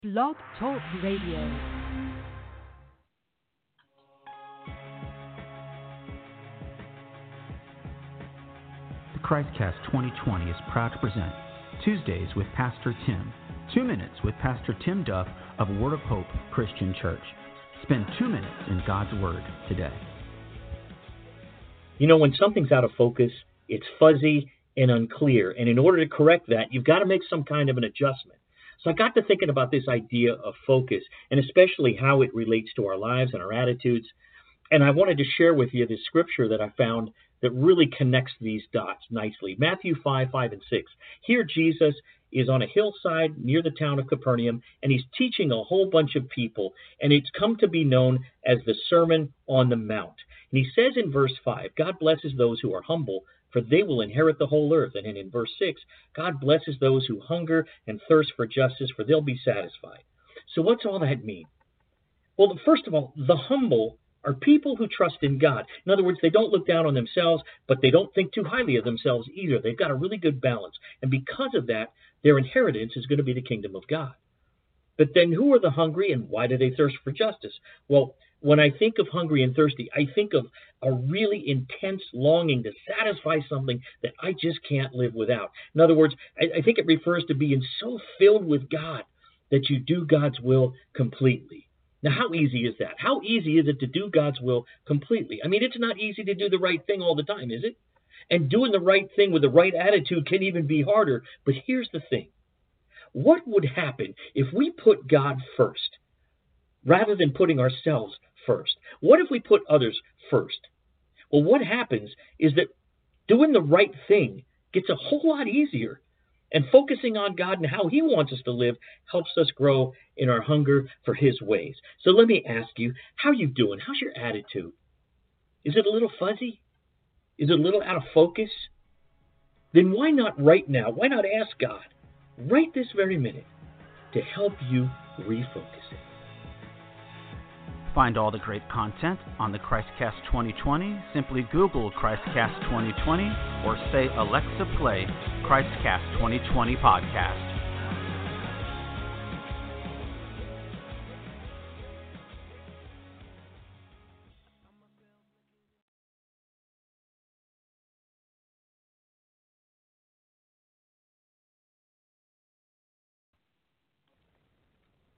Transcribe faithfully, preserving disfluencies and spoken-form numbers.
Blog Talk Radio. The Christcast twenty twenty is proud to present Tuesdays with Pastor Tim. Two minutes with Pastor Tim Duff of Word of Hope Christian Church. Spend two minutes in God's Word today. You know, when something's out of focus, it's fuzzy and unclear. And in order to correct that, you've got to make some kind of an adjustment. So I got to thinking about this idea of focus, and especially how it relates to our lives and our attitudes. And I wanted to share with you this scripture that I found that really connects these dots nicely. Matthew five, five, and six. Here Jesus is on a hillside near the town of Capernaum, and he's teaching a whole bunch of people, and it's come to be known as the Sermon on the Mount. And he says in verse five, God blesses those who are humble, for they will inherit the whole earth. And then in verse six, God blesses those who hunger and thirst for justice, for they'll be satisfied. So what's all that mean? Well, first of all, the humble are people who trust in God. In other words, they don't look down on themselves, but they don't think too highly of themselves either. They've got a really good balance. And because of that, their inheritance is going to be the kingdom of God. But then who are the hungry, and why do they thirst for justice? Well, when I think of hungry and thirsty, I think of a really intense longing to satisfy something that I just can't live without. In other words, I, I think it refers to being so filled with God that you do God's will completely. Now, how easy is that? How easy is it to do God's will completely? I mean, it's not easy to do the right thing all the time, is it? And doing the right thing with the right attitude can even be harder. But here's the thing. What would happen if we put God first rather than putting ourselves first? What if we put others first? Well, what happens is that doing the right thing gets a whole lot easier. And focusing on God and how he wants us to live helps us grow in our hunger for his ways. So let me ask you, how are you doing? How's your attitude? Is it a little fuzzy? Is it a little out of focus? Then why not right now? Why not ask God right this very minute to help you refocus it? Find all the great content on the Christcast twenty twenty. Simply Google Christcast twenty twenty or say, Alexa, play Christcast twenty twenty podcast.